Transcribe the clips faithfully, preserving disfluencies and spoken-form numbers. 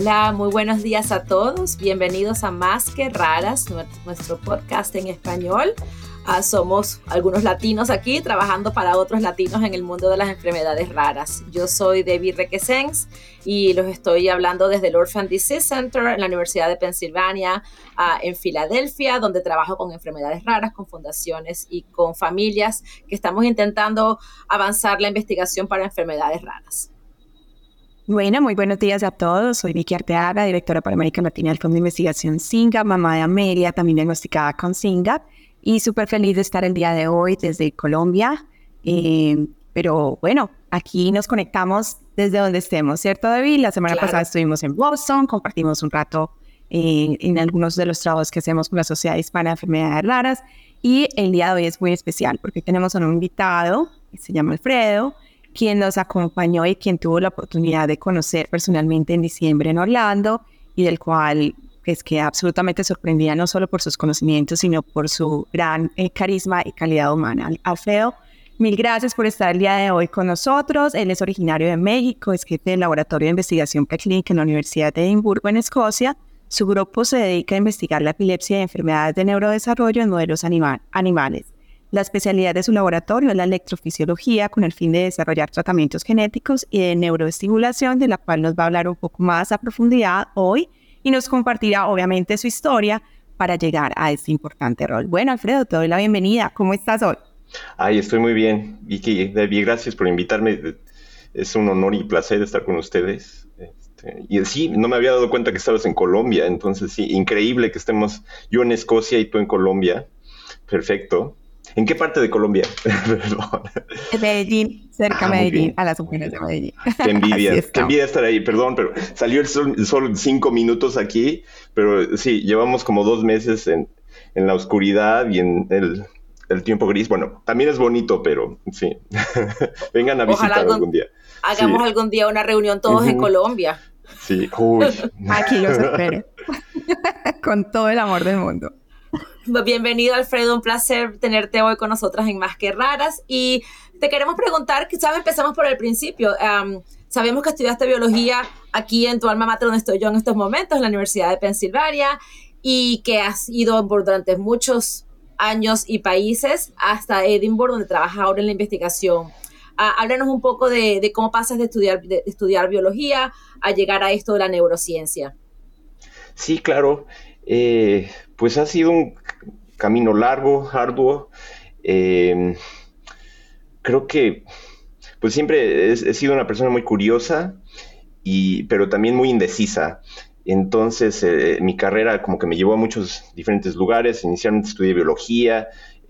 Hola, muy buenos días a todos. Bienvenidos a Más que Raras, nuestro podcast en español. Uh, somos algunos latinos aquí trabajando para otros latinos en el mundo de las enfermedades raras. Yo soy Debbie Requesens y los estoy hablando desde el Orphan Disease Center en la Universidad de Pensilvania, uh, en Filadelfia, donde trabajo con enfermedades raras, con fundaciones y con familias que estamos intentando avanzar la investigación para enfermedades raras. Bueno, muy buenos días a todos. Soy Vicky Arteaga, directora para América Latina del Fondo de Investigación SINGAP, mamá de Amelia, también diagnosticada con SINGAP. Y súper feliz de estar el día de hoy desde Colombia. Eh, pero bueno, aquí nos conectamos desde donde estemos, ¿cierto, David? La semana claro. pasada estuvimos en Boston, compartimos un rato eh, en algunos de los trabajos que hacemos con la Sociedad Hispana de Enfermedades Raras. Y el día de hoy es muy especial porque tenemos a un invitado que se llama Alfredo, quien nos acompañó y quien tuvo la oportunidad de conocer personalmente en diciembre en Orlando y del cual pues quedé absolutamente sorprendida no solo por sus conocimientos, sino por su gran eh, carisma y calidad humana. Alfredo, mil gracias por estar el día de hoy con nosotros. Él es originario de México, es jefe del Laboratorio de Investigación Preclínica en la Universidad de Edimburgo, en Escocia. Su grupo se dedica a investigar la epilepsia y enfermedades de neurodesarrollo en modelos anima- animales. La especialidad de su laboratorio es la electrofisiología, con el fin de desarrollar tratamientos genéticos y de neuroestimulación, de la cual nos va a hablar un poco más a profundidad hoy, y nos compartirá obviamente su historia para llegar a este importante rol. Bueno, Alfredo, te doy la bienvenida. ¿Cómo estás hoy? Ay, estoy muy bien, Vicky. Debbie, gracias por invitarme. Es un honor y placer estar con ustedes. Este, y sí, no me había dado cuenta que estabas en Colombia, entonces sí, increíble que estemos yo en Escocia y tú en Colombia. Perfecto. ¿En qué parte de Colombia? Perdón. Medellín, cerca de ah, Medellín, a las afueras de Medellín. Qué envidia, qué envidia estar ahí, perdón, pero salió el sol, el sol cinco minutos aquí, pero sí, llevamos como dos meses en, en la oscuridad y en el, el tiempo gris. Bueno, también es bonito, pero sí, vengan a visitar algún, algún día. Hagamos sí. algún día una reunión todos uh-huh. en Colombia. Sí, uy. Aquí los espero, con todo el amor del mundo. Bienvenido, Alfredo, un placer tenerte hoy con nosotras en Más que Raras. Y te queremos preguntar, quizás empezamos por el principio. Um, sabemos que estudiaste biología aquí en tu alma mater, donde estoy yo en estos momentos, en la Universidad de Pensilvania, y que has ido por durante muchos años y países hasta Edimburgo, donde trabajas ahora en la investigación. Uh, háblanos un poco de, de cómo pasas de estudiar, de estudiar biología a llegar a esto de la neurociencia. Sí, claro. Eh, pues ha sido un camino largo, arduo. Eh, creo que pues siempre he, he sido una persona muy curiosa, y, pero también muy indecisa. Entonces eh, mi carrera como que me llevó a muchos diferentes lugares. Inicialmente estudié biología,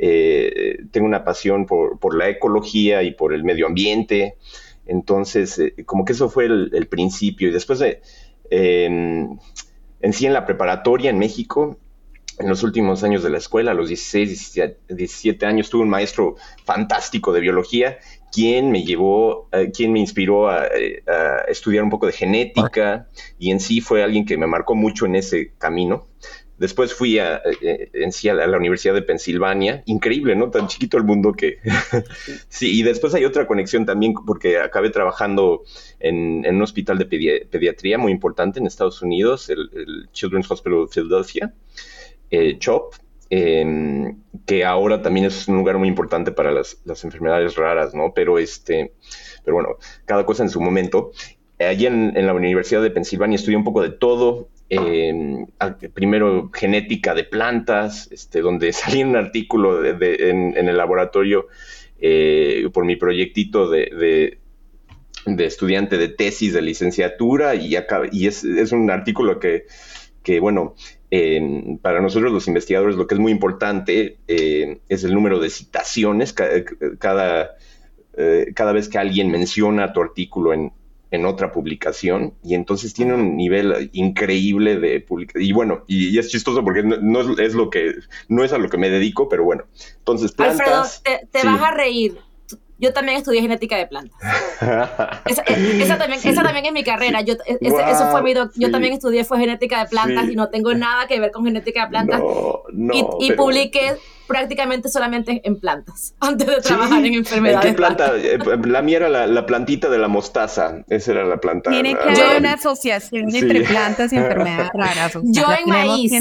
eh, tengo una pasión por, por la ecología y por el medio ambiente. Entonces eh, como que eso fue el, el principio. Y después de... Eh, En sí, en la preparatoria en México, en los últimos años de la escuela, a los dieciséis, diecisiete años, tuve un maestro fantástico de biología, quien me llevó, eh, quien me inspiró a, a estudiar un poco de genética, y en sí fue alguien que me marcó mucho en ese camino. Después fui a, en sí a la, a la Universidad de Pensilvania. Increíble, ¿no? Tan chiquito el mundo que... sí, y después hay otra conexión también porque acabé trabajando en, en un hospital de pedi- pediatría muy importante en Estados Unidos, el, el Children's Hospital of Philadelphia, eh, CHOP, eh, que ahora también es un lugar muy importante para las, las enfermedades raras, ¿no? Pero, este, pero bueno, cada cosa en su momento. Allí en, en la Universidad de Pensilvania estudié un poco de todo. Eh, primero genética de plantas, este, donde salí en un artículo de, de, en, en el laboratorio eh, por mi proyectito de, de, de estudiante de tesis de licenciatura, y, acá, y es, es un artículo que, que bueno, eh, para nosotros los investigadores lo que es muy importante eh, es el número de citaciones cada, cada, eh, cada vez que alguien menciona tu artículo en en otra publicación, y entonces tiene un nivel increíble de publicación. Y bueno, y, y es chistoso porque no, no es, es lo que, no es a lo que me dedico, pero bueno. Entonces, plantas... Alfredo, te, te sí. vas a reír. Yo también estudié genética de plantas. esa, esa, también, sí. esa también es mi carrera. Yo, ese, wow, eso fue mi doc- sí. Yo también estudié fue genética de plantas, sí. y no tengo nada que ver con genética de plantas. No, no, y y pero... publiqué, prácticamente solamente en plantas, antes de trabajar sí. en enfermedades. ¿En qué planta? La mía era la, la plantita de la mostaza, esa era la planta. Tiene que haber una asociación sí. entre plantas y enfermedades raras. O sea, yo en maíz.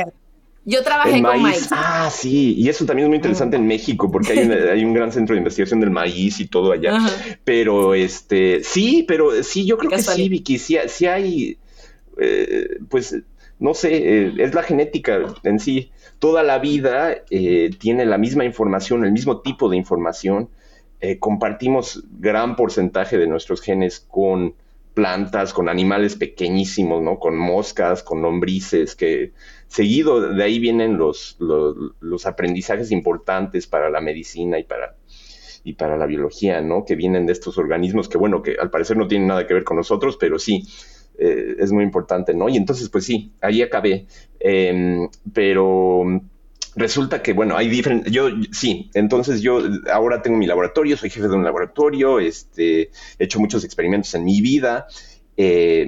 Yo trabajé en con maíz. maíz. Ah, sí, y eso también es muy interesante mm. en México, porque hay, una, hay un gran centro de investigación del maíz y todo allá. Ajá. Pero, este, sí, pero sí, yo creo que sí, Vicky, sí, sí hay, eh, pues, no sé, eh, es la genética en sí. Toda la vida eh, tiene la misma información, el mismo tipo de información. Eh, compartimos gran porcentaje de nuestros genes con plantas, con animales pequeñísimos, ¿no? Con moscas, con lombrices, que seguido de ahí vienen los, los, los aprendizajes importantes para la medicina y para, y para la biología, ¿no? Que vienen de estos organismos que, bueno, que al parecer no tienen nada que ver con nosotros, pero sí, eh, es muy importante, ¿no? Y entonces, pues sí, ahí acabé. Eh, pero resulta que, bueno, hay diferentes, yo, sí, entonces yo ahora tengo mi laboratorio, soy jefe de un laboratorio, este, he hecho muchos experimentos en mi vida, eh,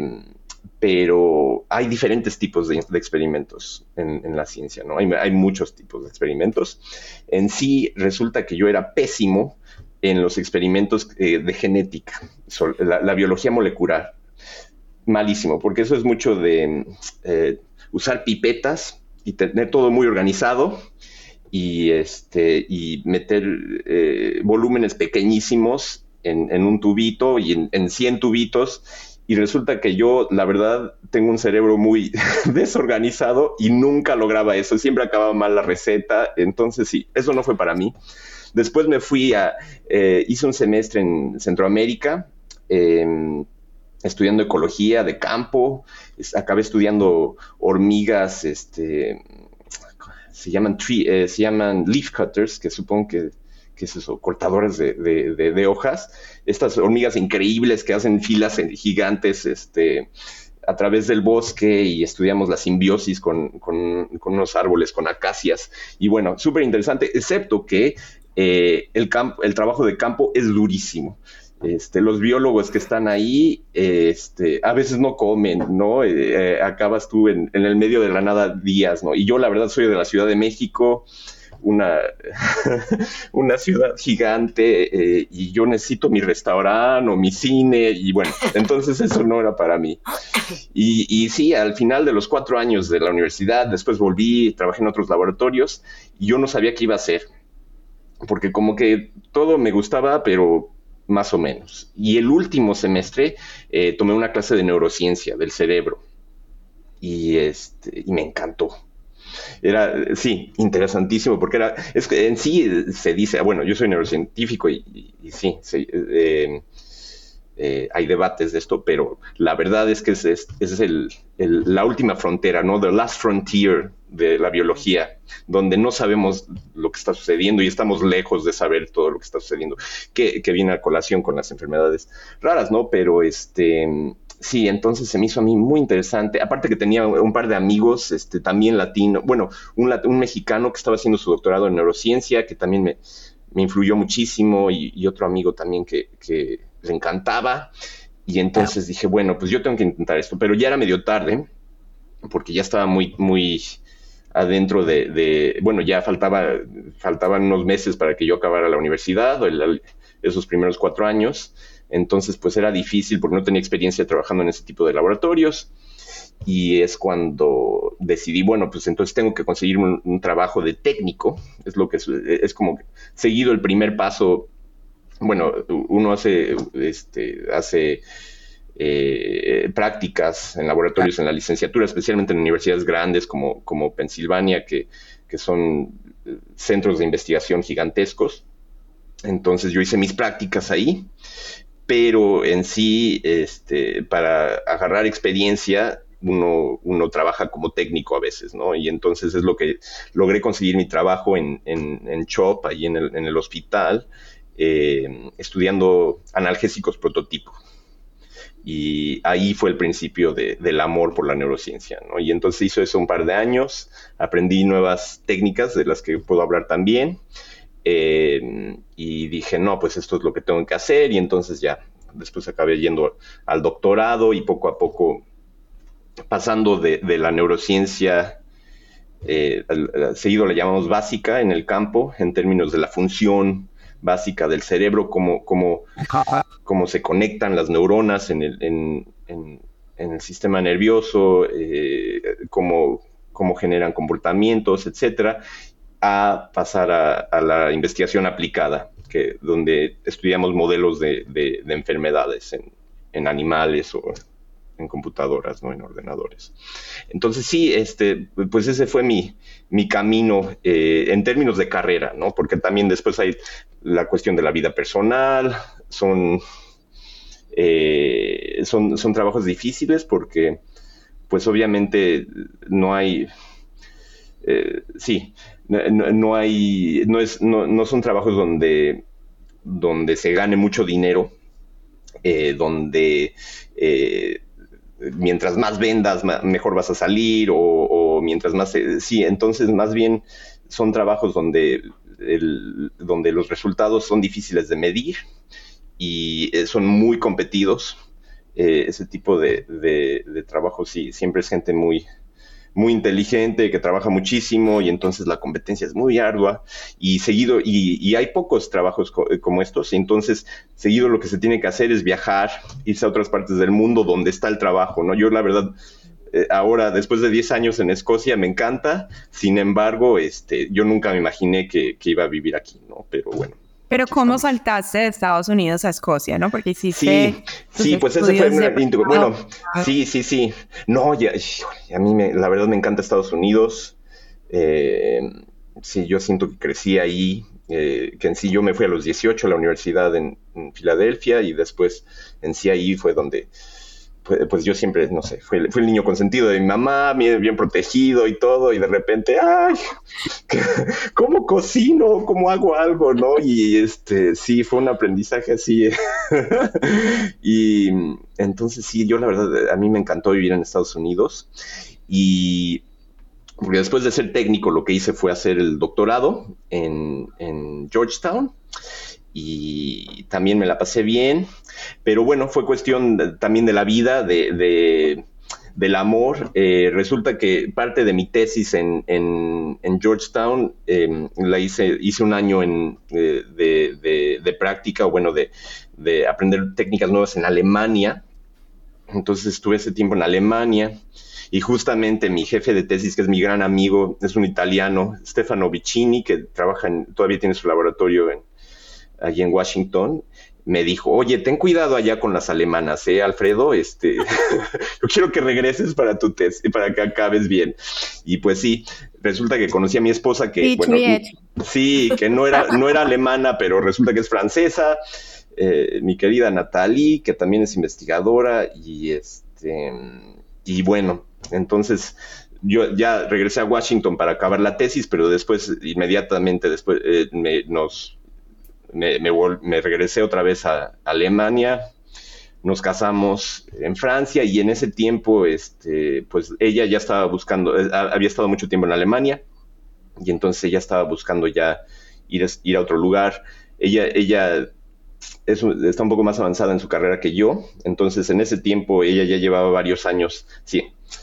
pero hay diferentes tipos de, de experimentos en, en la ciencia, ¿no? Hay, hay muchos tipos de experimentos. En sí, resulta que yo era pésimo en los experimentos eh, de genética, la, la biología molecular. Malísimo, porque eso es mucho de eh, usar pipetas y tener todo muy organizado y, este, y meter eh, volúmenes pequeñísimos en, en un tubito y en, en cien tubitos. Y resulta que yo, la verdad, tengo un cerebro muy desorganizado y nunca lograba eso. Siempre acababa mal la receta. Entonces, sí, eso no fue para mí. Después me fui a... Eh, hice un semestre en Centroamérica, eh, estudiando ecología de campo. Acabé estudiando hormigas, este, se llaman, tree, eh, se llaman leaf cutters, que supongo que, que es eso, cortadoras de, de, de, de hojas. Estas hormigas increíbles que hacen filas gigantes este, a través del bosque, y estudiamos la simbiosis con, con, con unos árboles, con acacias. Y bueno, súper interesante, excepto que eh, el, campo, el trabajo de campo es durísimo. Este, los biólogos que están ahí, este, a veces no comen, ¿no? Eh, acabas tú en, en el medio de la nada días, ¿no? Y yo, la verdad, soy de la Ciudad de México, una, una ciudad gigante, eh, y yo necesito mi restaurante o mi cine, y bueno, entonces eso no era para mí. Y, y sí, al final de los cuatro años de la universidad, después volví, trabajé en otros laboratorios, y yo no sabía qué iba a hacer, porque como que todo me gustaba, pero más o menos. Y el último semestre eh, tomé una clase de neurociencia del cerebro y, este, y me encantó. Era, sí, interesantísimo, porque era, es que en sí se dice, bueno, yo soy neurocientífico y, y, y sí, se, eh, eh, hay debates de esto, pero la verdad es que es, es, es el, el, la última frontera, ¿no? The last frontier de la biología, donde no sabemos lo que está sucediendo y estamos lejos de saber todo lo que está sucediendo, que, que viene a colación con las enfermedades raras, ¿no? Pero este, sí, entonces se me hizo a mí muy interesante. Aparte que tenía un par de amigos, este, también latino, bueno, un, un mexicano que estaba haciendo su doctorado en neurociencia, que también me, me influyó muchísimo, y, y otro amigo también que, que le encantaba. Y entonces dije, bueno, pues yo tengo que intentar esto, pero ya era medio tarde, porque ya estaba muy, muy adentro de, de bueno, ya faltaba, faltaban unos meses para que yo acabara la universidad, el, esos primeros cuatro años. Entonces, pues era difícil porque no tenía experiencia trabajando en ese tipo de laboratorios. Y es cuando decidí, bueno, pues entonces tengo que conseguir un, un trabajo de técnico. Es lo que es, es como seguido el primer paso. Bueno, uno hace, este, hace eh, prácticas en laboratorios en la licenciatura, especialmente en universidades grandes como, como Pensilvania, que, que son centros de investigación gigantescos. Entonces yo hice mis prácticas ahí, pero en sí, este, para agarrar experiencia, uno, uno trabaja como técnico a veces, ¿no? Y entonces es lo que logré conseguir mi trabajo en, en, en CHOP, ahí en el, en el hospital, eh, estudiando analgésicos prototipo. Y ahí fue el principio de, del amor por la neurociencia, ¿no? Y entonces hizo eso un par de años, aprendí nuevas técnicas de las que puedo hablar también. Eh, y dije, no, pues esto es lo que tengo que hacer, y entonces ya, después acabé yendo al doctorado y poco a poco pasando de, de la neurociencia eh, seguido la llamamos básica en el campo, en términos de la función básica del cerebro, cómo, cómo, cómo se conectan las neuronas en el, en, en, en el sistema nervioso, eh, cómo, cómo generan comportamientos, etcétera, a pasar a, a la investigación aplicada, que, donde estudiamos modelos de, de, de enfermedades en, en animales o en computadoras, no en ordenadores. Entonces sí, este, pues ese fue mi, mi camino eh, en términos de carrera, ¿no? Porque también después hay la cuestión de la vida personal, son, eh, son, son trabajos difíciles porque pues obviamente no hay, eh, sí, no, no hay, no, es, no, no son trabajos donde, donde se gane mucho dinero, eh, donde eh, mientras más vendas, mejor vas a salir, o, o mientras más... Eh, sí, entonces más bien son trabajos donde, el, donde los resultados son difíciles de medir y eh, son muy competidos. Eh, ese tipo de, de, de trabajo, sí, siempre es gente muy... muy inteligente, que trabaja muchísimo y entonces la competencia es muy ardua y seguido, y, y hay pocos trabajos co como estos, y entonces seguido lo que se tiene que hacer es viajar, irse a otras partes del mundo donde está el trabajo, ¿no? Yo la verdad, eh, ahora después de diez años en Escocia me encanta, sin embargo, este, yo nunca me imaginé que, que iba a vivir aquí, ¿no? Pero bueno. Pero ¿cómo saltaste de Estados Unidos a Escocia, no? Porque hiciste... Sí, sí, pues ese fue una... De... Bueno, sí, sí, sí. No, ya, a mí me, la verdad me encanta Estados Unidos. Eh, sí, yo siento que crecí ahí, eh, que en sí yo me fui a los dieciocho a la universidad en, en Filadelfia y después en sí ahí fue donde... Pues, pues yo siempre, no sé, fui, fui el niño consentido de mi mamá, bien, bien protegido y todo, y de repente, ¡ay! ¿Cómo cocino? ¿Cómo hago algo? ¿No? Y este, sí, fue un aprendizaje así. Y entonces sí, yo la verdad, a mí me encantó vivir en Estados Unidos. Y porque después de ser técnico, lo que hice fue hacer el doctorado en, en Georgetown. Y también me la pasé bien, pero bueno, fue cuestión de, también de la vida, de, de, del amor. Eh, resulta que parte de mi tesis en, en, en Georgetown eh, la hice, hice un año en, eh, de, de, de práctica, o bueno, de, de aprender técnicas nuevas en Alemania. Entonces estuve ese tiempo en Alemania. Y justamente mi jefe de tesis, que es mi gran amigo, es un italiano, Stefano Vicini, que trabaja en, todavía tiene su laboratorio en allí en Washington, me dijo, oye, ten cuidado allá con las alemanas, ¿eh, Alfredo? Este, yo quiero que regreses para tu tesis, para que acabes bien. Y pues sí, resulta que conocí a mi esposa que, sí, bueno, sí, que no era, no era alemana, pero resulta que es francesa, eh, mi querida Natalie, que también es investigadora, y este, y bueno, entonces... Yo ya regresé a Washington para acabar la tesis, pero después, inmediatamente después, eh, me, nos... Me, me, me regresé otra vez a Alemania, nos casamos en Francia y en ese tiempo, este, pues ella ya estaba buscando, había estado mucho tiempo en Alemania y entonces ella estaba buscando ya ir, ir a otro lugar. Ella, ella es, está un poco más avanzada en su carrera que yo, entonces en ese tiempo ella ya llevaba varios años, sí.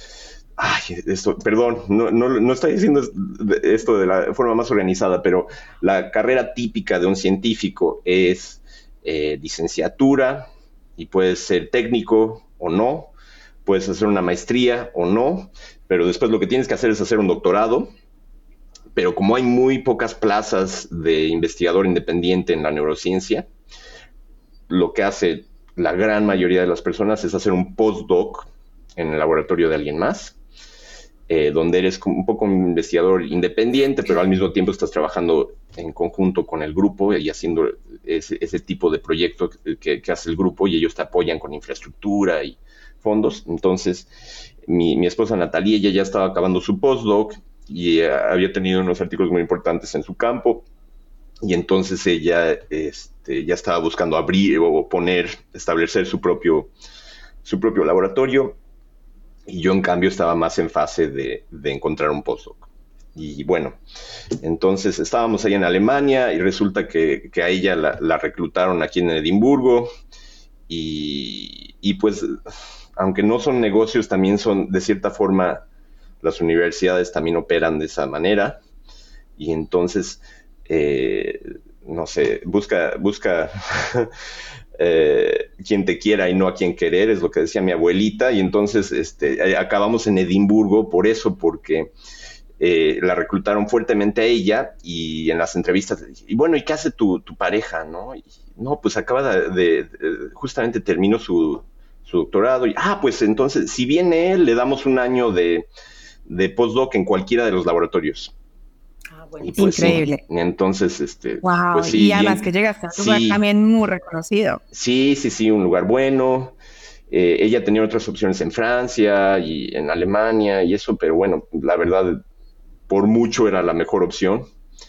Ay, esto, perdón, no, no, no estoy diciendo esto de la forma más organizada, pero la carrera típica de un científico es eh, licenciatura y puedes ser técnico o no, puedes hacer una maestría o no, pero después lo que tienes que hacer es hacer un doctorado, pero como hay muy pocas plazas de investigador independiente en la neurociencia, lo que hace la gran mayoría de las personas es hacer un postdoc en el laboratorio de alguien más. Eh, donde eres un poco un investigador independiente, pero al mismo tiempo estás trabajando en conjunto con el grupo y haciendo ese, ese tipo de proyecto que, que hace el grupo y ellos te apoyan con infraestructura y fondos. Entonces, mi, mi esposa Natalia, ella ya estaba acabando su postdoc y uh, había tenido unos artículos muy importantes en su campo y entonces ella este, ya estaba buscando abrir o poner, establecer su propio, su propio laboratorio. Y yo, en cambio, estaba más en fase de, de encontrar un postdoc. Y bueno, entonces estábamos ahí en Alemania y resulta que, que a ella la, la reclutaron aquí en Edimburgo. Y, y pues, aunque no son negocios, también son de cierta forma las universidades también operan de esa manera. Y entonces, eh, no sé, busca, busca eh, quien te quiera y no a quien querer, es lo que decía mi abuelita. Y entonces este, acabamos en Edimburgo por eso, porque eh, la reclutaron fuertemente a ella, y en las entrevistas le dije, y bueno, ¿y qué hace tu, tu pareja? ¿No? Y, no, pues acaba de, de, de justamente terminó su, su doctorado. Y, ah, pues entonces, si viene él, le damos un año de, de postdoc en cualquiera de los laboratorios. Ah, Y pues increíble. Sí, entonces, este, Wow, pues sí. y además en, que llegaste a un lugar sí, también muy reconocido. sí, sí, sí, un lugar bueno. Eh, ella tenía otras opciones en Francia y en Alemania y eso, pero bueno, la verdad, por mucho era la mejor opción.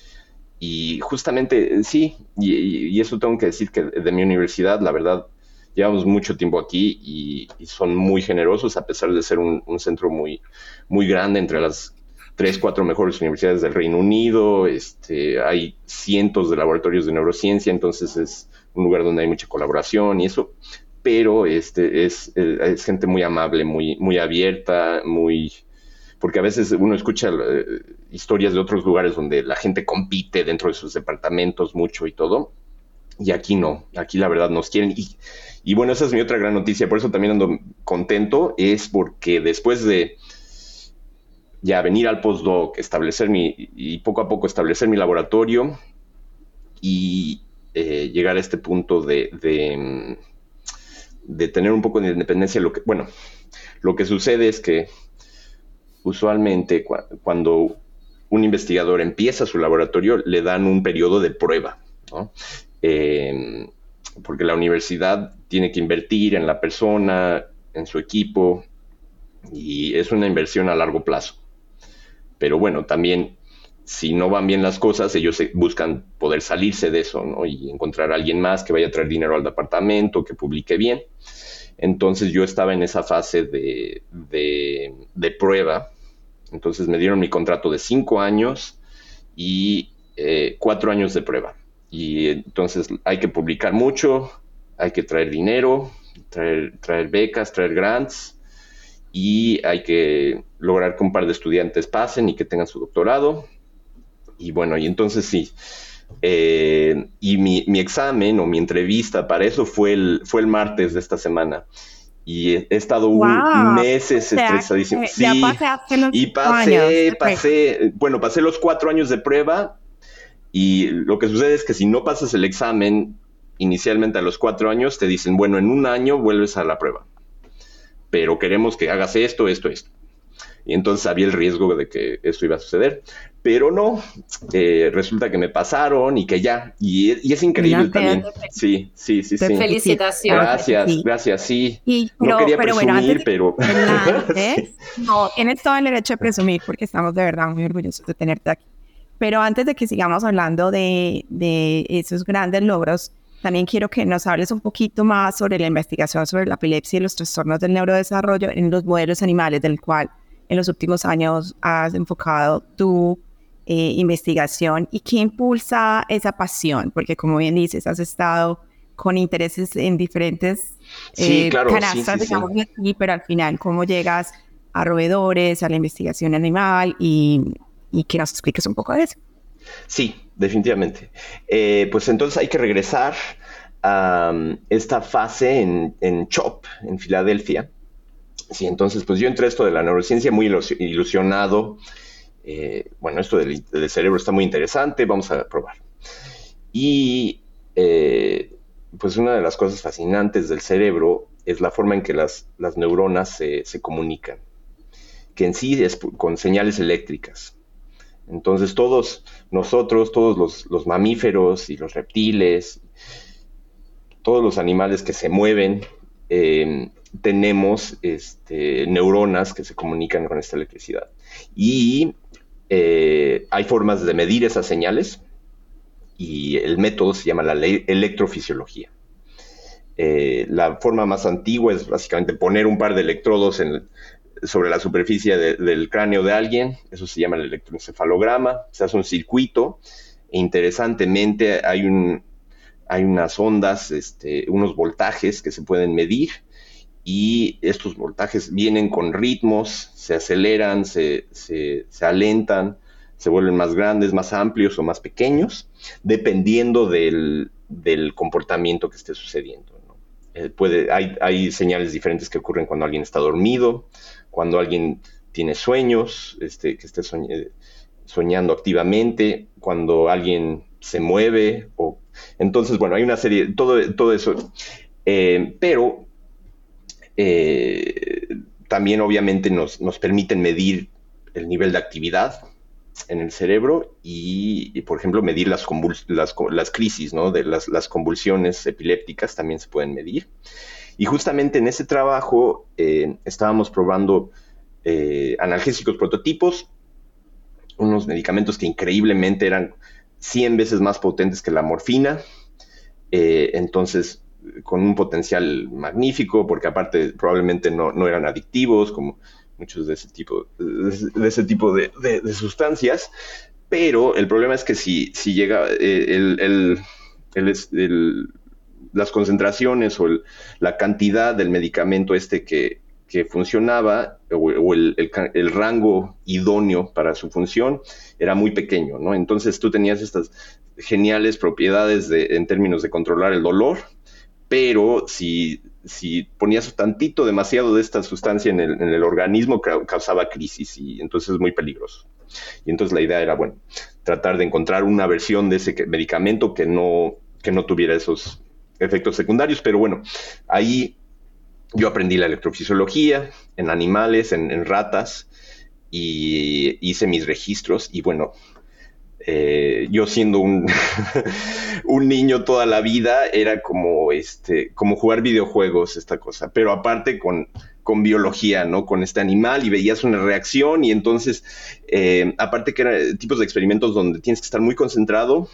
Y justamente, sí, y, y eso tengo que decir que de mi universidad, la verdad, llevamos mucho tiempo aquí y, y son muy generosos, a pesar de ser un, un centro muy, muy grande, entre las tres, cuatro mejores universidades del Reino Unido. Este, hay cientos de laboratorios de neurociencia, entonces es un lugar donde hay mucha colaboración y eso, pero este, es, es gente muy amable, muy, muy abierta, muy... Porque a veces uno escucha eh, historias de otros lugares donde la gente compite dentro de sus departamentos mucho y todo, y aquí no, aquí la verdad nos quieren. Y, y bueno, esa es mi otra gran noticia, por eso también ando contento, es porque después de ya venir al postdoc, establecer mi, y poco a poco establecer mi laboratorio y eh, llegar a este punto de, de, de tener un poco de independencia, lo que, bueno, lo que sucede es que usualmente cu- cuando un investigador empieza su laboratorio, le dan un periodo de prueba, ¿no? Eh, porque la universidad tiene que invertir en la persona, en su equipo, y es una inversión a largo plazo. Pero bueno, también, si no van bien las cosas, ellos buscan poder salirse de eso, ¿no? Y encontrar a alguien más que vaya a traer dinero al departamento, que publique bien. Entonces yo estaba en esa fase de, de, de prueba. Entonces me dieron mi contrato de cinco años y eh, cuatro años de prueba. Y entonces hay que publicar mucho, hay que traer dinero, traer, traer becas, traer grants, y hay que lograr que un par de estudiantes pasen y que tengan su doctorado. Y bueno, y entonces sí. Eh, y mi, mi examen o mi entrevista para eso fue el, fue el martes de esta semana. Y he, he estado un, Wow, o meses sea, estresadísimo. que ya Sí, pasaste los y cinco años. pasé, Ok. pasé, bueno, pasé los cuatro años de prueba, y lo que sucede es que si no pasas el examen inicialmente a los cuatro años, te dicen, bueno, en un año vuelves a la prueba, pero queremos que hagas esto, esto, esto. Y entonces había el riesgo de que esto iba a suceder, pero no, eh, resulta que me pasaron y que ya, y, y es increíble No te, también. Sí, sí, sí, te sí. felicito, claro que Gracias, sí. gracias, sí. Y, No pero, quería pero bueno, antes presumir, de, pero... pero antes, sí. no, tienes todo el derecho de presumir porque estamos de verdad muy orgullosos de tenerte aquí. Pero antes de que sigamos hablando de, de esos grandes logros, también quiero que nos hables un poquito más sobre la investigación sobre la epilepsia y los trastornos del neurodesarrollo en los modelos animales, del cual en los últimos años has enfocado tu eh, investigación, y qué impulsa esa pasión, porque como bien dices, has estado con intereses en diferentes Sí, eh, claro, sí, canastas, sí, sí. digamos así, pero al final, ¿cómo llegas a roedores, a la investigación animal? Y, y que nos expliques un poco de eso. Sí, definitivamente. Eh, pues entonces hay que regresar a um, esta fase en, en CHOP, en Filadelfia. Sí, entonces pues yo entré a esto de la neurociencia muy ilusionado. Eh, bueno, esto del, del cerebro está muy interesante, vamos a probar. Y eh, pues una de las cosas fascinantes del cerebro es la forma en que las, las neuronas se, se comunican, que en sí es con señales eléctricas. Entonces todos nosotros, todos los, los mamíferos y los reptiles, todos los animales que se mueven, eh, tenemos este, neuronas que se comunican con esta electricidad. Y eh, hay formas de medir esas señales, y el método se llama la electrofisiología. Eh, la forma más antigua es básicamente poner un par de electrodos en, sobre la superficie de, del cráneo de alguien. Eso se llama el electroencefalograma. Se hace un circuito e interesantemente hay, un, hay unas ondas, este, unos voltajes que se pueden medir, y estos voltajes vienen con ritmos, se aceleran, se, se, se alentan, se vuelven más grandes, más amplios o más pequeños, dependiendo del, del comportamiento que esté sucediendo, ¿no? Eh, puede, hay, hay señales diferentes que ocurren cuando alguien está dormido, cuando alguien tiene sueños, este, que esté soñ- soñando activamente, cuando alguien se mueve. O... Entonces, bueno, hay una serie, todo, todo eso. Eh, pero eh, también obviamente nos, nos permiten medir el nivel de actividad en el cerebro y, y por ejemplo, medir las, convuls- las, las crisis, ¿no? De las, las convulsiones epilépticas también se pueden medir. Y justamente en ese trabajo eh, estábamos probando eh, analgésicos prototipos, unos medicamentos que increíblemente eran cien veces más potentes que la morfina, eh, entonces con un potencial magnífico, porque aparte probablemente no, no eran adictivos, como muchos de ese tipo de, de, ese tipo de, de, de sustancias, pero el problema es que si, si llega eh, el, el, el, el, las concentraciones o el, la cantidad del medicamento este que, que funcionaba, o, o el, el, el rango idóneo para su función era muy pequeño, ¿no? Entonces tú tenías estas geniales propiedades de, en términos de controlar el dolor, pero si, si ponías tantito, demasiado de esta sustancia en el, en el organismo, causaba crisis y entonces es muy peligroso. Y entonces la idea era, bueno, tratar de encontrar una versión de ese medicamento que no, que no tuviera esos efectos secundarios, pero bueno, ahí yo aprendí la electrofisiología en animales, en, en ratas, y hice mis registros y bueno, Eh, yo siendo un, un niño toda la vida, era como, este, como jugar videojuegos, esta cosa, pero aparte con, con biología, ¿no? Con este animal y veías una reacción y entonces, eh, aparte que eran tipos de experimentos donde tienes que estar muy concentrado,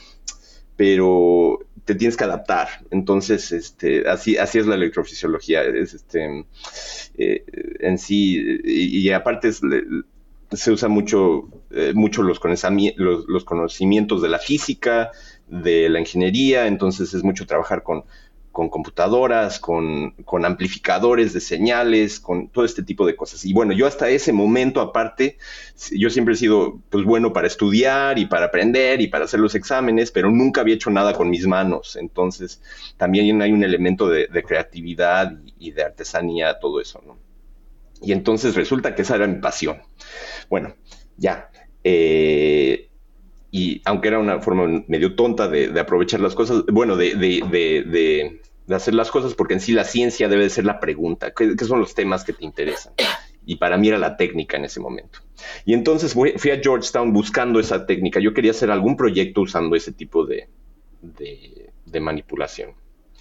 pero te tienes que adaptar. Entonces, este, así, así es la electrofisiología, es, este, eh, en sí, y, y aparte es... se usa mucho, eh, mucho los, los, los conocimientos de la física, de la ingeniería, entonces es mucho trabajar con, con computadoras, con, con amplificadores de señales, con todo este tipo de cosas. Y bueno, yo hasta ese momento, aparte, yo siempre he sido pues bueno para estudiar y para aprender y para hacer los exámenes, pero nunca había hecho nada con mis manos. Entonces también hay un elemento de, de creatividad y, y de artesanía, todo eso, ¿no? Y entonces resulta que esa era mi pasión. Bueno, ya. Eh, y aunque era una forma medio tonta de, de aprovechar las cosas, bueno, de, de, de, de, de hacer las cosas, porque en sí la ciencia debe de ser la pregunta. ¿Qué, qué son los temas que te interesan? Y para mí era la técnica en ese momento. Y entonces fui, fui a Georgetown buscando esa técnica. Yo quería hacer algún proyecto usando ese tipo de, de, de manipulación.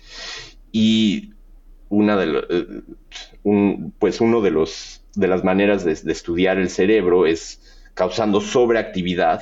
Y una de los, un, pues uno de los de las maneras de, de estudiar el cerebro es causando sobreactividad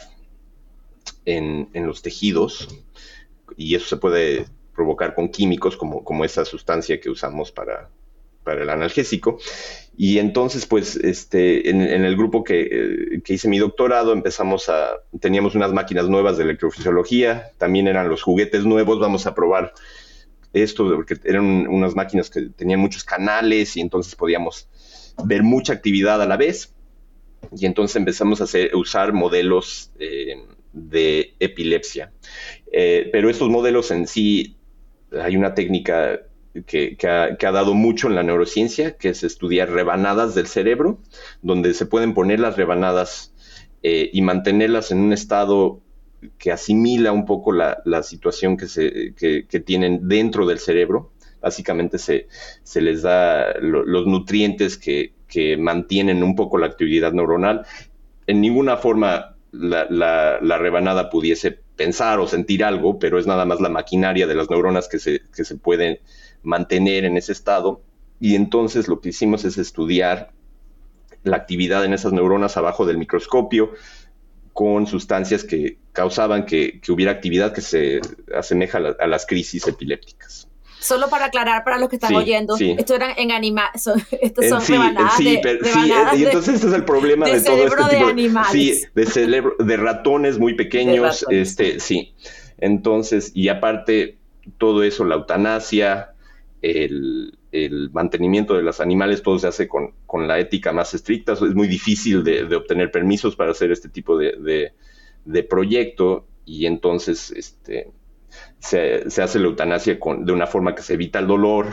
en, en los tejidos, y eso se puede provocar con químicos como, como esa sustancia que usamos para, para el analgésico. Y entonces pues este, en, en el grupo que, que hice mi doctorado empezamos a, teníamos unas máquinas nuevas de electrofisiología, también eran los juguetes nuevos, vamos a probar esto, porque eran unas máquinas que tenían muchos canales y entonces podíamos ver mucha actividad a la vez. Y entonces empezamos a hacer, usar modelos eh, de epilepsia. Eh, pero estos modelos en sí, hay una técnica que, que, ha, que ha dado mucho en la neurociencia, que es estudiar rebanadas del cerebro, donde se pueden poner las rebanadas eh, y mantenerlas en un estado que asimila un poco la, la situación que, se, que, que tienen dentro del cerebro. Básicamente se, se les da lo, los nutrientes que, que mantienen un poco la actividad neuronal. En ninguna forma la, la, la rebanada pudiese pensar o sentir algo, pero es nada más la maquinaria de las neuronas que se, que se pueden mantener en ese estado. Y entonces lo que hicimos es estudiar la actividad en esas neuronas abajo del microscopio, con sustancias que causaban que, que hubiera actividad que se asemeja a, la, a las crisis epilépticas. Solo para aclarar para los que están sí, oyendo, sí. Esto eran en animales, so, estos son sí, rebanadas, sí, de, pero, rebanadas sí, de, y entonces este es el problema de, de todo este de tipo de animales. Sí, de cerebro, de ratones muy pequeños, ratones. este, sí. Entonces, y aparte todo eso, la eutanasia, el el mantenimiento de los animales todo se hace con, con la ética más estricta. Es muy difícil de, de obtener permisos para hacer este tipo de, de, de proyecto, y entonces este, se, se hace la eutanasia con, de una forma que se evita el dolor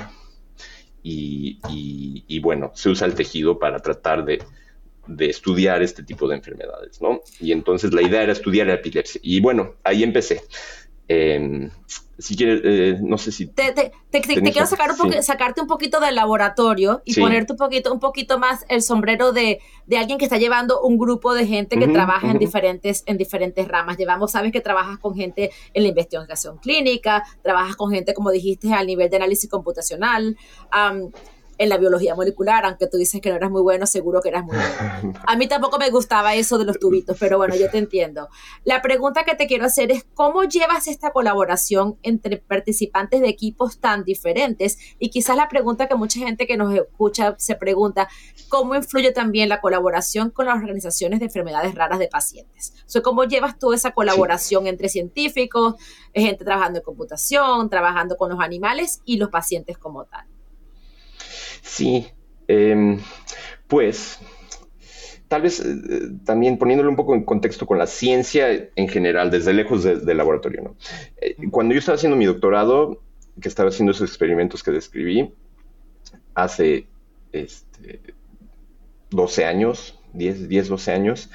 y, y, y bueno, se usa el tejido para tratar de, de estudiar este tipo de enfermedades, ¿no? Y entonces la idea era estudiar la epilepsia. Y bueno, ahí empecé. Eh, si quieres, eh, no sé si... Te, te, te, te quiero sacar un poqu- sí. sacarte un poquito del laboratorio y sí. ponerte un poquito, un poquito más el sombrero de, de alguien que está llevando un grupo de gente que uh-huh, trabaja uh-huh. en, diferentes, en diferentes ramas. Llevamos, sabes que trabajas con gente en la investigación clínica, trabajas con gente, como dijiste, al nivel de análisis computacional, um, en la biología molecular, aunque tú dices que no eras muy bueno, seguro que eras muy bueno. A mí tampoco me gustaba eso de los tubitos, pero bueno, yo te entiendo. La pregunta que te quiero hacer es, ¿cómo llevas esta colaboración entre participantes de equipos tan diferentes? Y quizás la pregunta que mucha gente que nos escucha se pregunta, ¿cómo influye también la colaboración con las organizaciones de enfermedades raras de pacientes? O sea, ¿cómo llevas tú esa colaboración sí. entre científicos, gente trabajando en computación, trabajando con los animales y los pacientes como tal? Sí, eh, pues tal vez eh, también poniéndolo un poco en contexto con la ciencia en general, desde lejos de, del laboratorio, ¿no? Eh, cuando yo estaba haciendo mi doctorado, que estaba haciendo esos experimentos que describí, hace este, doce años, diez, doce años,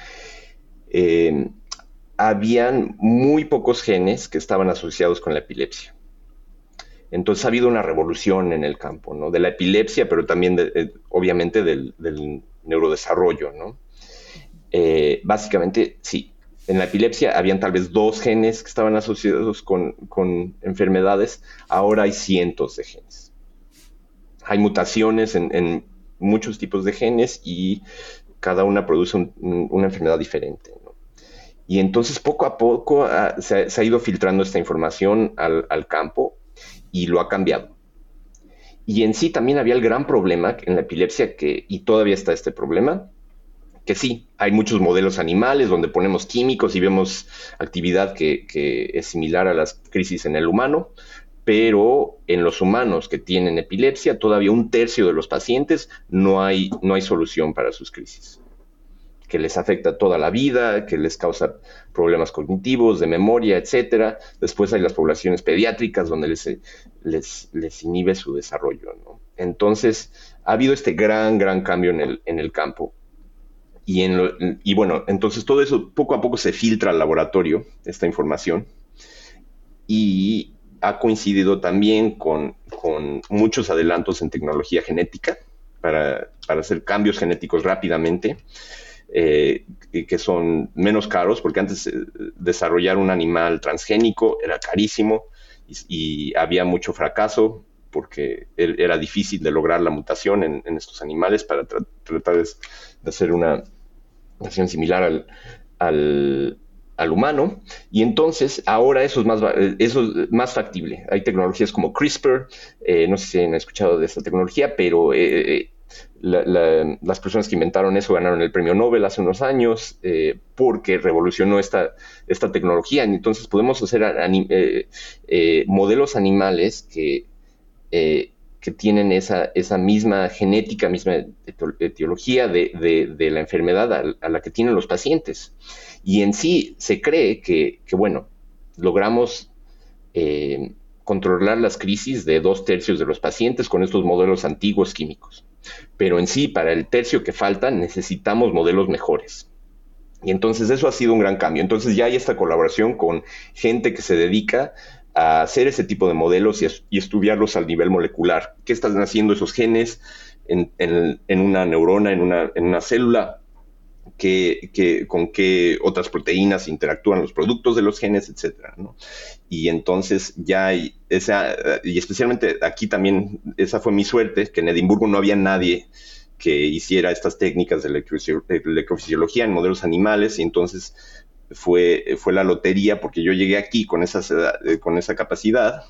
eh, habían muy pocos genes que estaban asociados con la epilepsia. Entonces ha habido una revolución en el campo, ¿no? De la epilepsia, pero también, de, eh, obviamente, del, del neurodesarrollo, ¿no? Eh, básicamente, sí. En la epilepsia habían tal vez dos genes que estaban asociados con, con enfermedades. Ahora hay cientos de genes. Hay mutaciones en, en muchos tipos de genes y cada una produce un, un, una enfermedad diferente, ¿no? Y entonces, poco a poco, uh, se, se ha ido filtrando esta información al, al campo, y lo ha cambiado. Y en sí también había el gran problema en la epilepsia, que, y todavía está este problema, que sí, hay muchos modelos animales donde ponemos químicos y vemos actividad que, que es similar a las crisis en el humano, pero en los humanos que tienen epilepsia, todavía un tercio de los pacientes no hay, no hay solución para sus crisis, que les afecta toda la vida, que les causa problemas cognitivos, de memoria, etcétera. Después hay las poblaciones pediátricas donde les, les, les inhibe su desarrollo, ¿no? Entonces, ha habido este gran, gran cambio en el, en el campo. Y, en lo, y bueno, entonces todo eso poco a poco se filtra al laboratorio, esta información, y ha coincidido también con, con muchos adelantos en tecnología genética para, para hacer cambios genéticos rápidamente. Eh, que son menos caros, porque antes eh, desarrollar un animal transgénico era carísimo y, y había mucho fracaso porque era difícil de lograr la mutación en, en estos animales para tra tratar de, de hacer una mutación similar al, al, al humano. Y entonces ahora eso es más, eso es más factible. Hay tecnologías como CRISPR, eh, no sé si han escuchado de esta tecnología, pero eh, La, la, las personas que inventaron eso ganaron el premio Nobel hace unos años eh, porque revolucionó esta, esta tecnología. Entonces podemos hacer anim, eh, eh, modelos animales que, eh, que tienen esa, esa misma genética, misma etiología de, de, de la enfermedad a, a la que tienen los pacientes. Y en sí se cree que, que bueno, logramos eh, controlar las crisis de dos tercios de los pacientes con estos modelos antiguos químicos. Pero en sí, para el tercio que falta, necesitamos modelos mejores. Y entonces eso ha sido un gran cambio. Entonces ya hay esta colaboración con gente que se dedica a hacer ese tipo de modelos y, y estudiarlos al nivel molecular. ¿Qué están haciendo esos genes en, en, en una neurona, en una, en una célula? Que, que, con qué otras proteínas interactúan los productos de los genes, etcétera, ¿no? Y entonces ya hay esa, y especialmente aquí también, esa fue mi suerte, que en Edimburgo no había nadie que hiciera estas técnicas de electrofisiología en modelos animales, y entonces fue, fue la lotería, porque yo llegué aquí con, esas, con esa capacidad.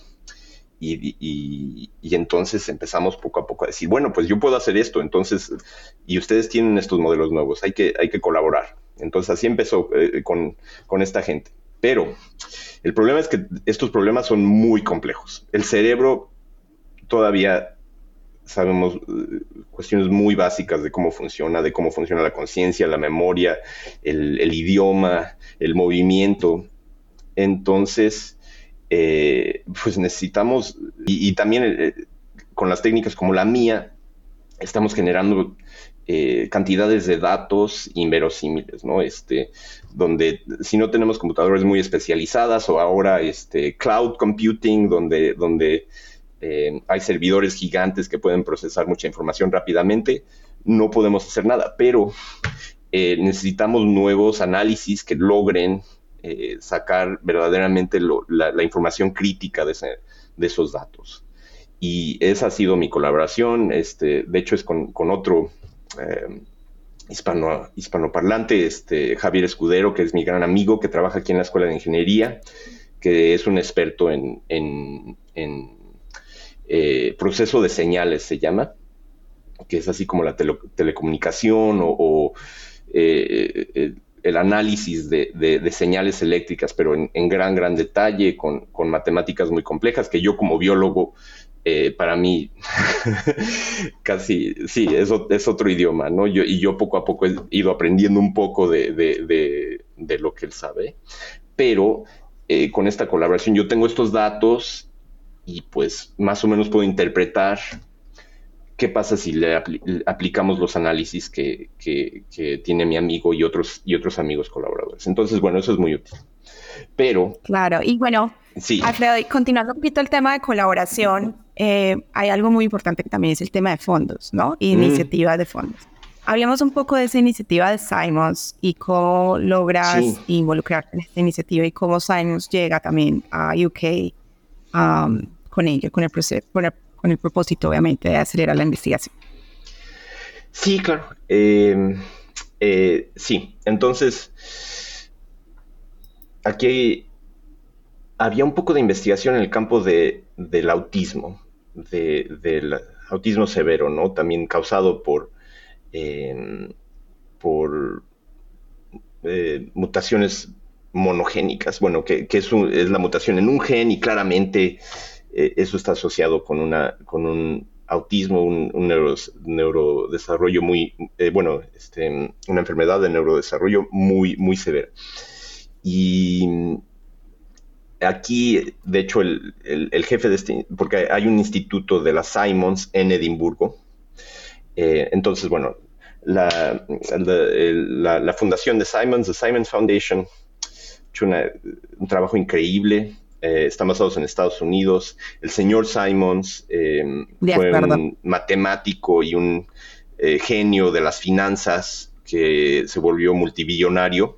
Y, y, y entonces empezamos poco a poco a decir, bueno, pues yo puedo hacer esto, entonces, y ustedes tienen estos modelos nuevos, hay que, hay que colaborar. Entonces así empezó eh, con, con esta gente. Pero el problema es que estos problemas son muy complejos. El cerebro todavía sabemos uh, cuestiones muy básicas de cómo funciona, de cómo funciona la conciencia, la memoria, el, el idioma, el movimiento. Entonces, eh, pues necesitamos, y, y también eh, con las técnicas como la mía, estamos generando eh, cantidades de datos inverosímiles, ¿no? Este, donde si no tenemos computadoras muy especializadas o ahora este, cloud computing, donde, donde eh, hay servidores gigantes que pueden procesar mucha información rápidamente, no podemos hacer nada, pero eh, necesitamos nuevos análisis que logren eh, sacar verdaderamente lo, la, la información crítica de, ese, de esos datos. Y esa ha sido mi colaboración, este, de hecho es con, con otro eh, hispano, hispanoparlante, este, Javier Escudero, que es mi gran amigo, que trabaja aquí en la Escuela de Ingeniería, que es un experto en, en, en eh, proceso de señales, se llama, que es así como la tele, telecomunicación o, o eh, eh, el análisis de, de, de señales eléctricas, pero en, en gran, gran detalle, con, con matemáticas muy complejas, que yo como biólogo, Eh, para mí, casi, sí, es, es otro idioma, ¿no? Yo, y yo poco a poco he ido aprendiendo un poco de, de, de, de lo que él sabe, pero eh, con esta colaboración yo tengo estos datos y pues más o menos puedo interpretar qué pasa si le apl aplicamos los análisis que, que, que tiene mi amigo y otros, y otros amigos colaboradores. Entonces, bueno, eso es muy útil. Pero... Claro, y bueno, sí. Alfredo, continuando un poquito el tema de colaboración, eh, hay algo muy importante que también es el tema de fondos, ¿no? Y Mm. iniciativas de fondos. Hablemos un poco de esa iniciativa de Simons y cómo logras Sí. involucrarte en esta iniciativa y cómo Simons llega también a U K um, con ello, con el, proceso, con, el, con el propósito, obviamente, de acelerar la investigación. Sí, claro. Eh, eh, sí, entonces, aquí había un poco de investigación en el campo de, del autismo, de, del autismo severo, ¿no? También causado por, eh, por eh, mutaciones monogénicas, bueno, que, que es, un, es la mutación en un gen y claramente eh, eso está asociado con, una, con un autismo, un, un neuro, neurodesarrollo muy, eh, bueno, este, una enfermedad de neurodesarrollo muy, muy severa. Y aquí, de hecho, el, el, el jefe de este, porque hay un instituto de la Simons en Edimburgo, eh, entonces, bueno, la, la, la, la fundación de Simons, the Simons Foundation, ha hecho una, un trabajo increíble. Eh, están basados en Estados Unidos. El señor Simons eh, fue un matemático y un eh, genio de las finanzas que se volvió multibillonario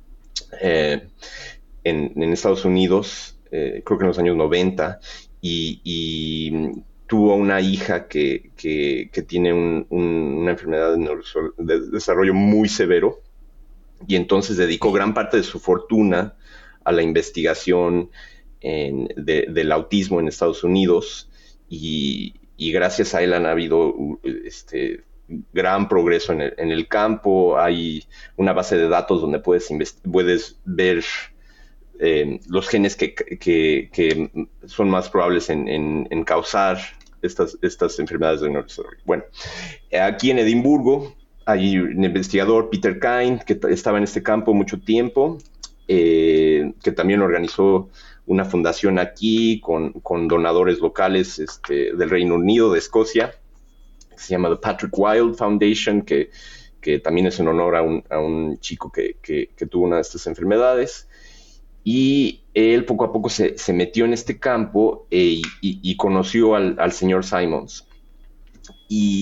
eh, en, en Estados Unidos, eh, creo que en los años noventa, y, y tuvo una hija que, que, que tiene un, un, una enfermedad de, neuro, de desarrollo muy severo, y entonces dedicó gran parte de su fortuna a la investigación en, de, del autismo en Estados Unidos, y, y gracias a él han habido este, gran progreso en el, en el campo. Hay una base de datos donde puedes, puedes ver eh, los genes que, que, que son más probables en, en, en causar estas, estas enfermedades de neurodesarrollo. Bueno, aquí en Edimburgo hay un investigador, Peter Kind, que estaba en este campo mucho tiempo, eh, que también organizó una fundación aquí con, con donadores locales este, del Reino Unido, de Escocia, que se llama The Patrick Wild Foundation, que, que también es en honor a un, a un chico que, que, que tuvo una de estas enfermedades. Y él poco a poco se, se metió en este campo eh, y, y conoció al, al señor Simons. Y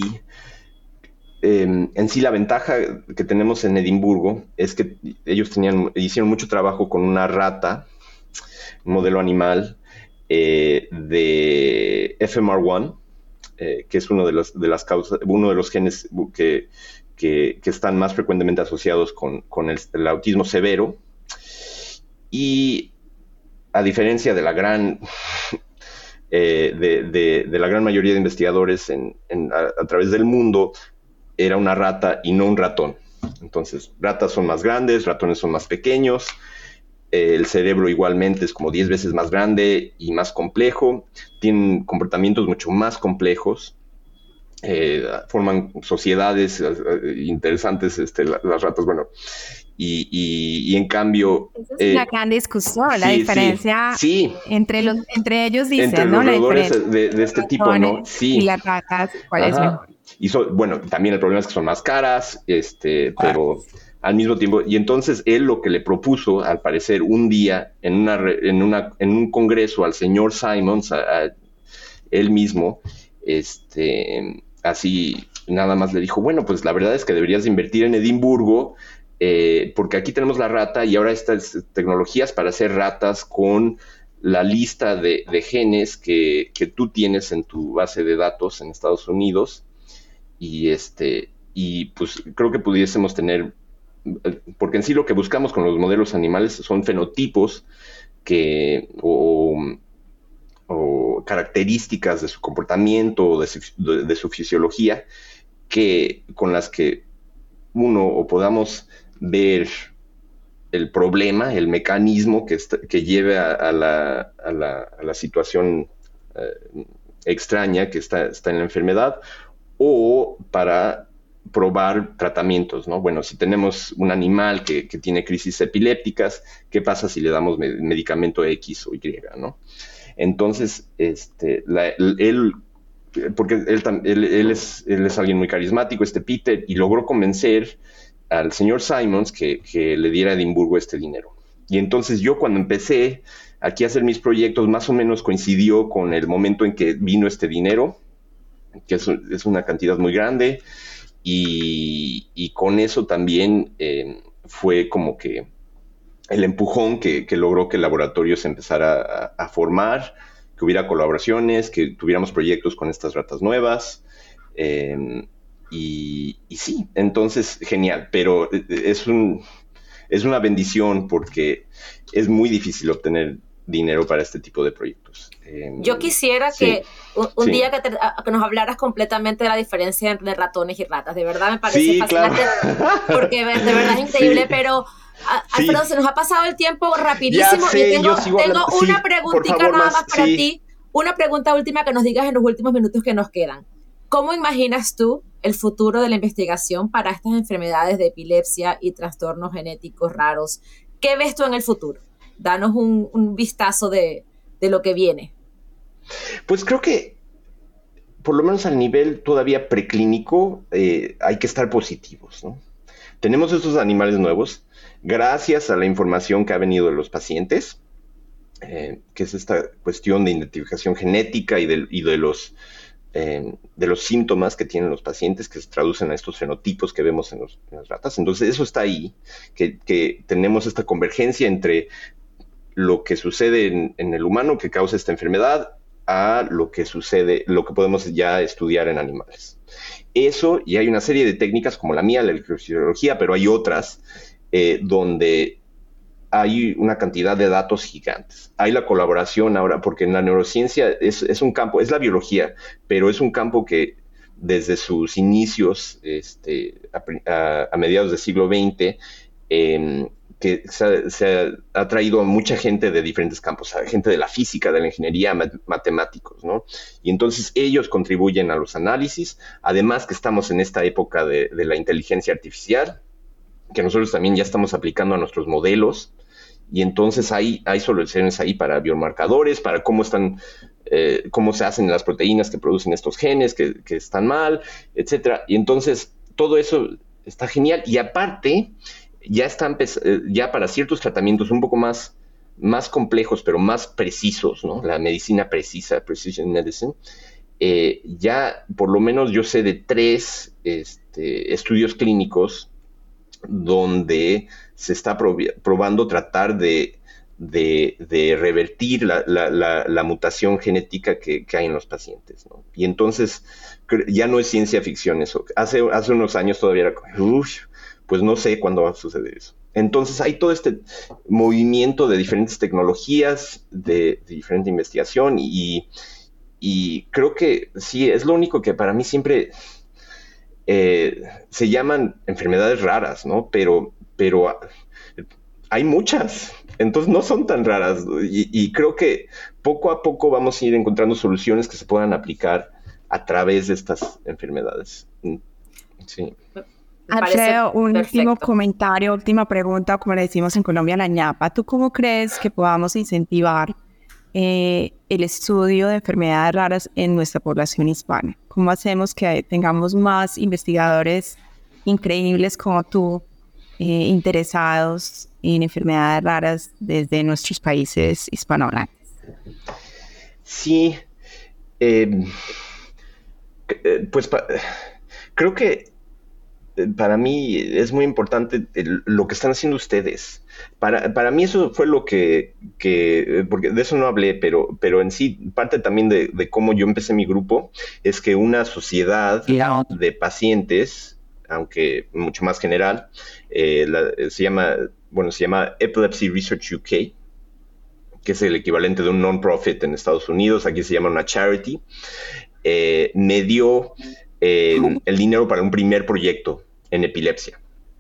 eh, en sí la ventaja que tenemos en Edimburgo es que ellos tenían, hicieron mucho trabajo con una rata, un modelo animal eh, de F M R uno, eh, que es uno de los, de las causas, uno de los genes que, que, que están más frecuentemente asociados con, con el, el autismo severo. Y a diferencia de la gran eh, de, de, de la gran mayoría de investigadores en, en, a, a través del mundo, era una rata y no un ratón. Entonces, ratas son más grandes, ratones son más pequeños, eh, el cerebro igualmente es como diez veces más grande y más complejo, tienen comportamientos mucho más complejos, eh, forman sociedades eh, interesantes, este, la, las ratas, bueno, y, y, y en cambio... Esa es eh, una gran discusión, sí, la diferencia sí, sí. Entre, los, entre ellos dicen, entre ¿no? los La roedores de, de este tipo, ¿no? Sí. Y las ratas, ¿cuál Ajá. es mejor? Y so, bueno, también el problema es que son más caras, este, pero al mismo tiempo, y entonces él lo que le propuso, al parecer, un día en, una, en, una, en un congreso al señor Simons, a, a él mismo, este, así nada más le dijo, bueno, pues la verdad es que deberías invertir en Edimburgo, eh, porque aquí tenemos la rata y ahora estas tecnologías para hacer ratas con la lista de, de genes que, que tú tienes en tu base de datos en Estados Unidos, y este y pues creo que pudiésemos tener, porque en sí lo que buscamos con los modelos animales son fenotipos que o, o características de su comportamiento o de su, de, de su fisiología que con las que uno o podamos ver el problema, el mecanismo que, está, que lleve a, a, la, a, la, a la situación eh, extraña que está, está en la enfermedad, o para probar tratamientos, ¿no? Bueno, si tenemos un animal que, que tiene crisis epilépticas, ¿qué pasa si le damos med- medicamento X o Y, ¿no? Entonces, este, la, él, porque él, él, él, es, él es alguien muy carismático, este Peter, y logró convencer al señor Simons que, que le diera a Edimburgo este dinero. Y entonces yo cuando empecé aquí a hacer mis proyectos, más o menos coincidió con el momento en que vino este dinero, que es, es una cantidad muy grande, y, y con eso también eh, fue como que el empujón que, que logró que el laboratorio se empezara a, a formar, que hubiera colaboraciones, que tuviéramos proyectos con estas ratas nuevas, eh, y, y sí, entonces genial, pero es, un, es una bendición porque es muy difícil obtener dinero para este tipo de proyectos. Eh, Yo quisiera sí, que un, un sí. día que, te, que nos hablaras completamente de la diferencia entre ratones y ratas. De verdad me parece sí, fascinante, claro. Porque de verdad es increíble, sí. pero Alfredo, sí. se nos ha pasado el tiempo rapidísimo. Sé, y tengo, yo tengo una sí, preguntita favor, nada más para sí. ti, una pregunta última que nos digas en los últimos minutos que nos quedan. ¿Cómo imaginas tú el futuro de la investigación para estas enfermedades de epilepsia y trastornos genéticos raros? ¿Qué ves tú en el futuro? Danos un, un vistazo de, de lo que viene. Pues creo que, por lo menos al nivel todavía preclínico, eh, hay que estar positivos, ¿no? Tenemos estos animales nuevos, gracias a la información que ha venido de los pacientes, eh, que es esta cuestión de identificación genética y de, y de los... Eh, de los síntomas que tienen los pacientes que se traducen a estos fenotipos que vemos en, los, en las ratas. Entonces eso está ahí, que, que tenemos esta convergencia entre lo que sucede en, en el humano que causa esta enfermedad a lo que sucede, lo que podemos ya estudiar en animales. Eso, y hay una serie de técnicas como la mía, la electrofisiología, pero hay otras eh, donde hay una cantidad de datos gigantes. Hay la colaboración ahora, porque en la neurociencia es, es un campo, es la biología, pero es un campo que desde sus inicios, este, a, a, a mediados del siglo veinte, eh, que se, se ha traído a mucha gente de diferentes campos, a gente de la física, de la ingeniería, mat- matemáticos, ¿no? Y entonces ellos contribuyen a los análisis, además que estamos en esta época de, de la inteligencia artificial, que nosotros también ya estamos aplicando a nuestros modelos, y entonces hay, hay soluciones ahí para biomarcadores, para cómo están, eh, cómo se hacen las proteínas que producen estos genes que, que están mal, etcétera. Y entonces todo eso está genial. Y aparte, ya están, ya para ciertos tratamientos un poco más, más complejos, pero más precisos, ¿no? La medicina precisa, precision medicine, eh, ya por lo menos yo sé de tres este, estudios clínicos donde se está prob- probando tratar de, de, de revertir la, la, la, la mutación genética que, que hay en los pacientes, ¿no? Y entonces ya no es ciencia ficción eso. Hace, hace unos años todavía era como, uff, pues no sé cuándo va a suceder eso. Entonces hay todo este movimiento de diferentes tecnologías, de, de diferente investigación, y, y creo que sí, es lo único que para mí siempre... Eh, se llaman enfermedades raras, ¿no? Pero, pero hay muchas, entonces no son tan raras, y, y creo que poco a poco vamos a ir encontrando soluciones que se puedan aplicar a través de estas enfermedades. Sí. Alfredo, un perfecto. último comentario, última pregunta, como le decimos en Colombia, la ñapa. ¿Tú cómo crees que podamos incentivar eh, el estudio de enfermedades raras en nuestra población hispana? ¿Cómo hacemos que tengamos más investigadores increíbles como tú, eh, interesados en enfermedades raras desde nuestros países hispanohablantes? Sí, eh, pues pa- creo que para mí es muy importante el, lo que están haciendo ustedes. Para, para mí eso fue lo que, que, porque de eso no hablé, pero, pero en sí, parte también de, de cómo yo empecé mi grupo, es que una sociedad de pacientes, aunque mucho más general, eh, la, se llama, bueno, se llama Epilepsy Research U K, que es el equivalente de un non-profit en Estados Unidos, aquí se llama una charity, eh, me dio eh, el dinero para un primer proyecto en epilepsia.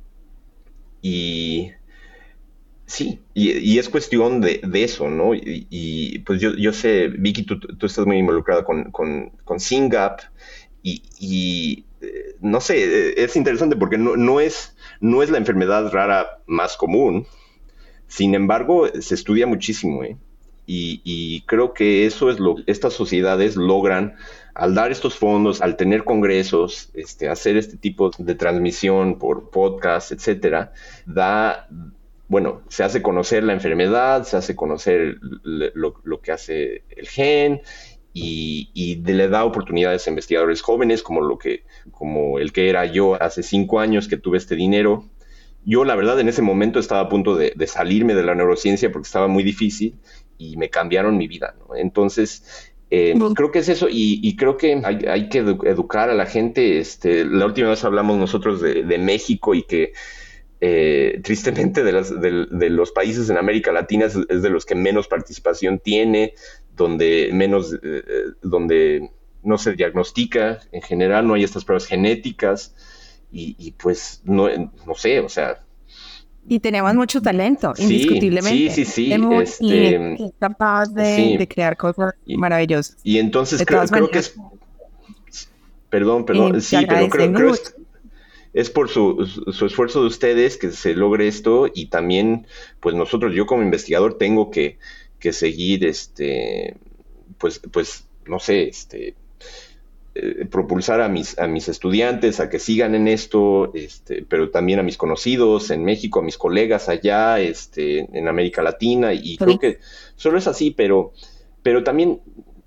Y sí, y, y es cuestión de, de eso, ¿no? Y, y pues yo, yo sé, Vicky, tú, tú estás muy involucrada con, con, con SINGAP y, y eh, no sé, es interesante porque no, no, es, no es la enfermedad rara más común, sin embargo, se estudia muchísimo, ¿eh? Y, y creo que eso es lo que estas sociedades logran al dar estos fondos, al tener congresos, este, hacer este tipo de transmisión por podcast, etcétera, da, bueno, se hace conocer la enfermedad, se hace conocer lo, lo que hace el gen y, y le da oportunidades a investigadores jóvenes como, lo que, como el que era yo hace cinco años que tuve este dinero. Yo, la verdad, en ese momento estaba a punto de, de salirme de la neurociencia porque estaba muy difícil y me cambiaron mi vida, ¿no? Entonces, eh, uh-huh. creo que es eso y, y creo que hay, hay que edu- educar a la gente. Este, la última vez hablamos nosotros de, de México y que eh, tristemente de, las, de, de los países en América Latina es, es de los que menos participación tiene, donde menos, eh, donde no se diagnostica en general, no hay estas pruebas genéticas. Y, y pues, no, no sé, o sea... Y tenemos mucho talento, sí, indiscutiblemente. Sí, sí, sí. Tenemos este, y capaz de, sí. de crear cosas y, maravillosas. Y entonces creo, creo que es... Perdón, perdón. Eh, sí, pero creo, creo es, es por su, su esfuerzo de ustedes que se logre esto y también, pues nosotros, yo como investigador tengo que, que seguir, este, pues, pues, no sé, este... Eh, propulsar a mis, a mis estudiantes a que sigan en esto, este, pero también a mis conocidos en México, a mis colegas allá, este, en América Latina, y sí. creo que solo es así, pero, pero también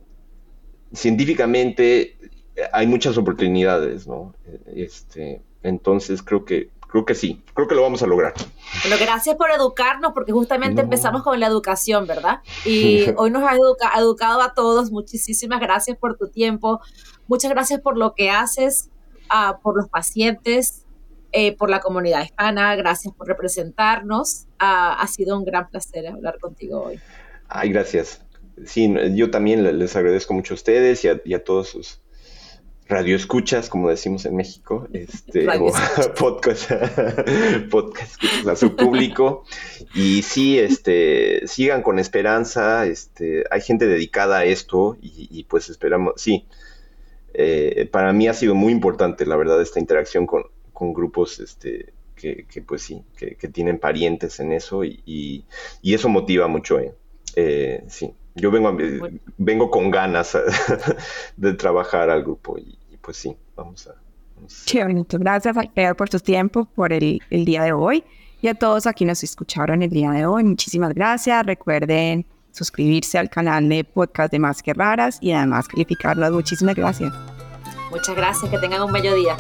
científicamente hay muchas oportunidades, ¿no? Este, entonces creo que Creo que sí, creo que lo vamos a lograr. Bueno, gracias por educarnos, porque justamente no. empezamos con la educación, ¿verdad? Y hoy nos has educa- educado a todos. Muchísimas gracias por tu tiempo. Muchas gracias por lo que haces, uh, por los pacientes, eh, por la comunidad hispana. Gracias por representarnos. Uh, ha sido un gran placer hablar contigo hoy. Ay, gracias. Sí, yo también les agradezco mucho a ustedes y a, y a todos sus radioescuchas, como decimos en México, este, o podcast, podcast a su público. Y sí, este, sigan con esperanza, este, hay gente dedicada a esto y, y pues esperamos, sí, eh, para mí ha sido muy importante, la verdad, esta interacción con, con grupos, este, que, que pues sí, que, que tienen parientes en eso y, y, y eso motiva mucho, eh, eh sí. Yo vengo, a, vengo con ganas a, de trabajar al grupo y, y pues sí, vamos a... Vamos a... Sí, bonito. Gracias, Alfredo, por tu tiempo, por el, el día de hoy y a todos aquí nos escucharon el día de hoy. Muchísimas gracias. Recuerden suscribirse al canal de podcast de Más que Raras y además calificarlos. Muchísimas gracias. Muchas gracias. Que tengan un bello día.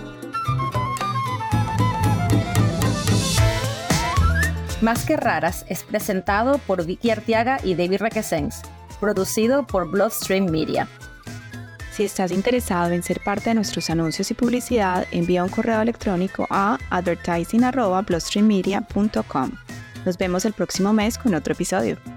Más que Raras es presentado por Vicky Arteaga y David Requesens, producido por Bloodstream Media. Si estás interesado en ser parte de nuestros anuncios y publicidad, envía un correo electrónico a advertising arroba bloodstream media punto com. Nos vemos el próximo mes con otro episodio.